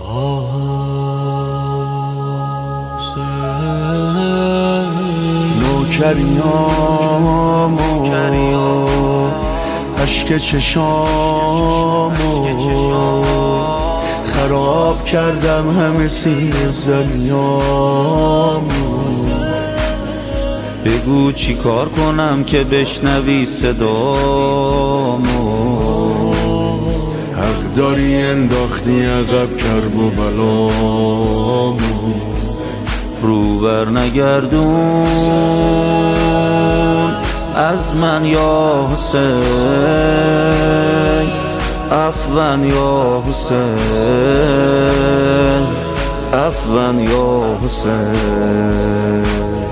نوکریامو اشک چشامو خراب کردم، همه سیر زلیامو. بگو چی کار کنم که بشنوی صدامو. حق داری انداختی عقب کرب و بلامو. رو بر نگردون از من یا حسین، عفوا یا حسین، عفوا یا حسین.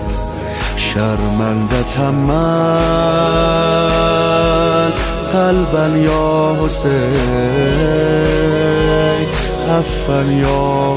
شرمندتم من قلبا یا حسین، عفوا یا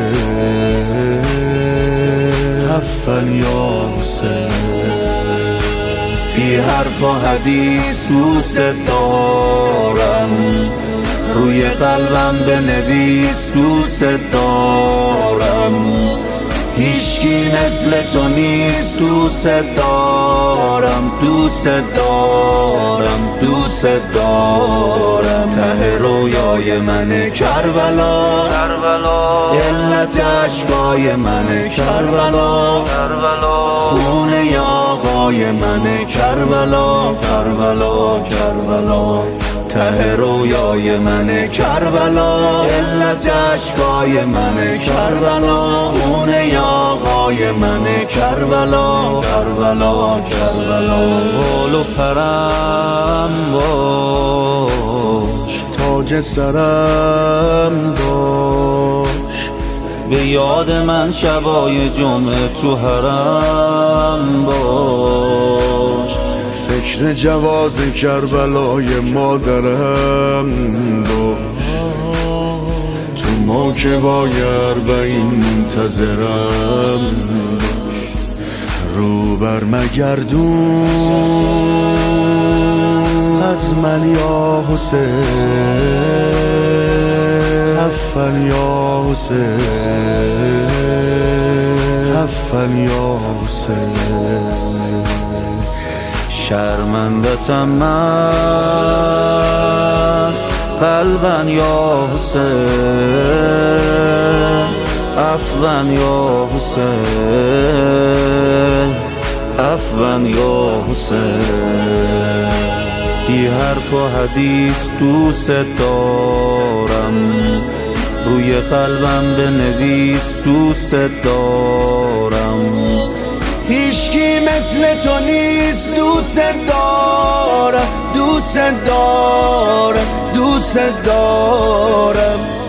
حسین، عفوا یا حسین. بی حرف و حدیث دوست دارم، روی قلبم بنویس دوست دارم. هیچکی مثل تو نیست دوست دارم، دوست دارم، دوست دارم. ته رویای من کربلا، علت عشقای من کربلا، خونه آقای من کربلا، کربلا، کربلا. ته رویای من کربلا، علت عشقای من کربلا، خونه آقای من کربلا، کربلا، کربلا. بال و پرم باش، تاج سرم باش، به یاد من شبای جمعه تو حرم باش. فکر جواز کربلای مادرم باش، تو موکبای اربعین منتظرم باش. رو بر مگردون از من یا حسین، عفوا یا حسین، عفوا یا حسین. شرمندتم من قلبا یا حسین، عفوا یا حسین، عفوا یا حسین. بی حرف و حدیث دوست دارم، روی قلبم بنویس دوست دارم. هیچکی مثل تو نیست دوست دارم، دوست دارم، دوست دارم.